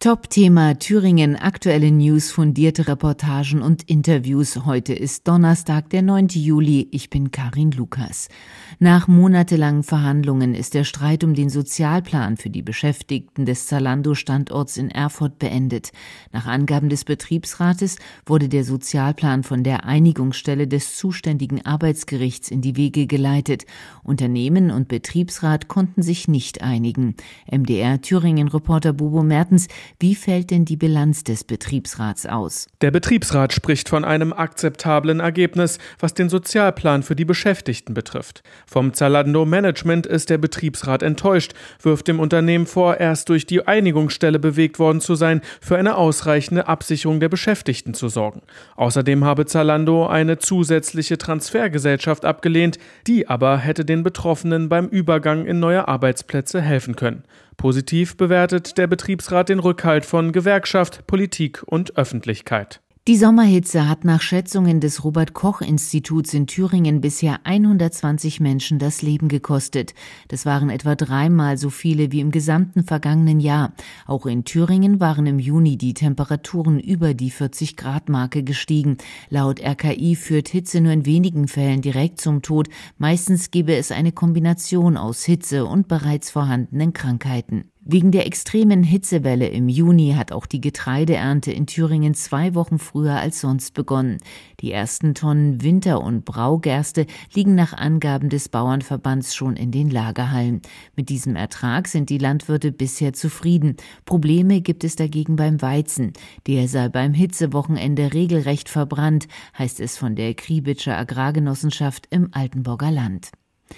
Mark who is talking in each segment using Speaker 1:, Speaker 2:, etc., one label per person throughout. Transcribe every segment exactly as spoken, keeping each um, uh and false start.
Speaker 1: Top-Thema Thüringen, aktuelle News, fundierte Reportagen und Interviews. Heute ist Donnerstag, der neunte Juli. Ich bin Karin Lukas. Nach monatelangen Verhandlungen ist der Streit um den Sozialplan für die Beschäftigten des Zalando-Standorts in Erfurt beendet. Nach Angaben des Betriebsrates wurde der Sozialplan von der Einigungsstelle des zuständigen Arbeitsgerichts in die Wege geleitet. Unternehmen und Betriebsrat konnten sich nicht einigen. M D R-Thüringen-Reporter Bobo Mertens: Wie fällt denn die Bilanz des Betriebsrats aus?
Speaker 2: Der Betriebsrat spricht von einem akzeptablen Ergebnis, was den Sozialplan für die Beschäftigten betrifft. Vom Zalando-Management ist der Betriebsrat enttäuscht, wirft dem Unternehmen vor, erst durch die Einigungsstelle bewegt worden zu sein, für eine ausreichende Absicherung der Beschäftigten zu sorgen. Außerdem habe Zalando eine zusätzliche Transfergesellschaft abgelehnt, die aber hätte den Betroffenen beim Übergang in neue Arbeitsplätze helfen können. Positiv bewertet der Betriebsrat den Rückhalt von Gewerkschaft, Politik und Öffentlichkeit.
Speaker 1: Die Sommerhitze hat nach Schätzungen des Robert-Koch-Instituts in Thüringen bisher hundertzwanzig Menschen das Leben gekostet. Das waren etwa dreimal so viele wie im gesamten vergangenen Jahr. Auch in Thüringen waren im Juni die Temperaturen über die vierzig Grad Marke gestiegen. Laut R K I führt Hitze nur in wenigen Fällen direkt zum Tod. Meistens gebe es eine Kombination aus Hitze und bereits vorhandenen Krankheiten. Wegen der extremen Hitzewelle im Juni hat auch die Getreideernte in Thüringen zwei Wochen früher als sonst begonnen. Die ersten Tonnen Winter- und Braugerste liegen nach Angaben des Bauernverbands schon in den Lagerhallen. Mit diesem Ertrag sind die Landwirte bisher zufrieden. Probleme gibt es dagegen beim Weizen. Der sei beim Hitzewochenende regelrecht verbrannt, heißt es von der Kriebitscher Agrargenossenschaft im Altenburger Land.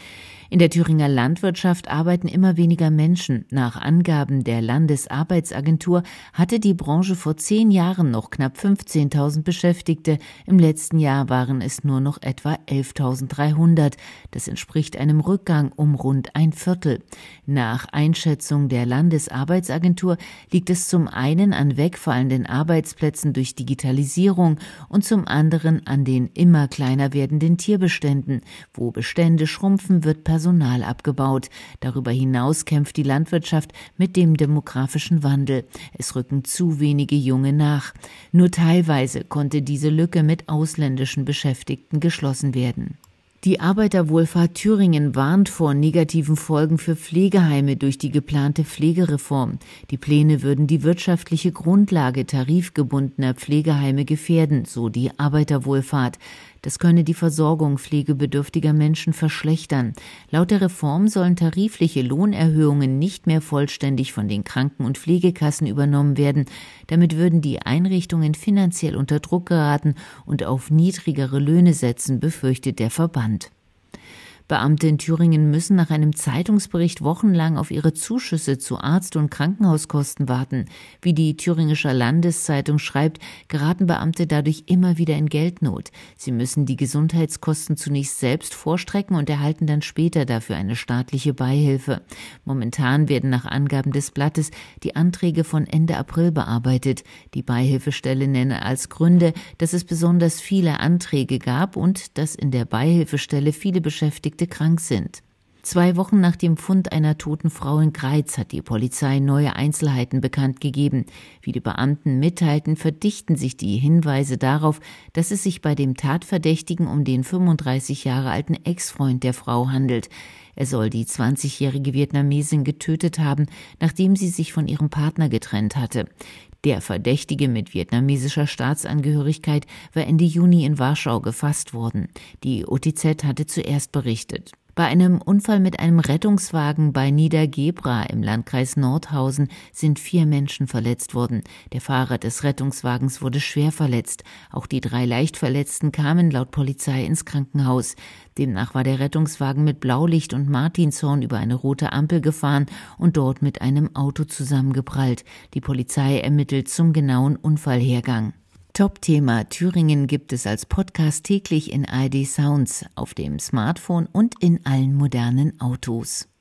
Speaker 1: In der Thüringer Landwirtschaft arbeiten immer weniger Menschen. Nach Angaben der Landesarbeitsagentur hatte die Branche vor zehn Jahren noch knapp fünfzehntausend Beschäftigte. Im letzten Jahr waren es nur noch etwa elftausenddreihundert. Das entspricht einem Rückgang um rund ein Viertel. Nach Einschätzung der Landesarbeitsagentur liegt es zum einen an wegfallenden Arbeitsplätzen durch Digitalisierung und zum anderen an den immer kleiner werdenden Tierbeständen. Wo Bestände schrumpfen, wird Personal abgebaut. Darüber hinaus kämpft die Landwirtschaft mit dem demografischen Wandel. Es rücken zu wenige Junge nach. Nur teilweise konnte diese Lücke mit ausländischen Beschäftigten geschlossen werden. Die Arbeiterwohlfahrt Thüringen warnt vor negativen Folgen für Pflegeheime durch die geplante Pflegereform. Die Pläne würden die wirtschaftliche Grundlage tarifgebundener Pflegeheime gefährden, so die Arbeiterwohlfahrt. Das könne die Versorgung pflegebedürftiger Menschen verschlechtern. Laut der Reform sollen tarifliche Lohnerhöhungen nicht mehr vollständig von den Kranken- und Pflegekassen übernommen werden. Damit würden die Einrichtungen finanziell unter Druck geraten und auf niedrigere Löhne setzen, befürchtet der Verband. Beamte in Thüringen müssen nach einem Zeitungsbericht wochenlang auf ihre Zuschüsse zu Arzt- und Krankenhauskosten warten. Wie die Thüringische Landeszeitung schreibt, geraten Beamte dadurch immer wieder in Geldnot. Sie müssen die Gesundheitskosten zunächst selbst vorstrecken und erhalten dann später dafür eine staatliche Beihilfe. Momentan werden nach Angaben des Blattes die Anträge von Ende April bearbeitet. Die Beihilfestelle nenne als Gründe, dass es besonders viele Anträge gab und dass in der Beihilfestelle viele Beschäftigte krank sind. Zwei Wochen nach dem Fund einer toten Frau in Greiz hat die Polizei neue Einzelheiten bekannt gegeben. Wie die Beamten mitteilten, verdichten sich die Hinweise darauf, dass es sich bei dem Tatverdächtigen um den fünfunddreißig Jahre alten Ex-Freund der Frau handelt. Er soll die zwanzigjährige Vietnamesin getötet haben, nachdem sie sich von ihrem Partner getrennt hatte. Der Verdächtige mit vietnamesischer Staatsangehörigkeit war Ende Juni in Warschau gefasst worden. Die O T Z hatte zuerst berichtet. Bei einem Unfall mit einem Rettungswagen bei Niedergebra im Landkreis Nordhausen sind vier Menschen verletzt worden. Der Fahrer des Rettungswagens wurde schwer verletzt. Auch die drei Leichtverletzten kamen laut Polizei ins Krankenhaus. Demnach war der Rettungswagen mit Blaulicht und Martinshorn über eine rote Ampel gefahren und dort mit einem Auto zusammengeprallt. Die Polizei ermittelt zum genauen Unfallhergang. Top-Thema Thüringen gibt es als Podcast täglich in A R D Sounds, auf dem Smartphone und in allen modernen Autos.